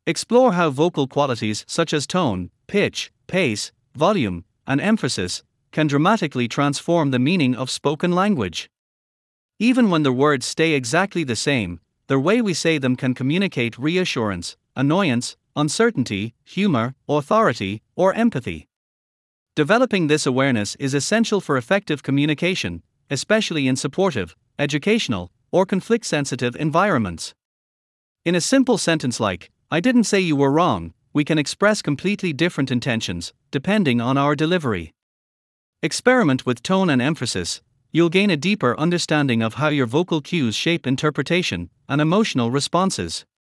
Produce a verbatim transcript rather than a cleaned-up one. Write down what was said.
Explore how vocal qualities such as tone, pitch, pace, volume, and emphasis can dramatically transform the meaning of spoken language. Even when the words stay exactly the same, the way we say them can communicate reassurance, annoyance, uncertainty, humor, authority, or empathy. Developing this awareness is essential for effective communication, especially in supportive, educational, or conflict-sensitive environments. In a simple sentence like, "I didn't say you were wrong," we can express completely different intentions, depending on our delivery. Experiment with tone and emphasis. You'll gain a deeper understanding of how your vocal cues shape interpretation and emotional responses.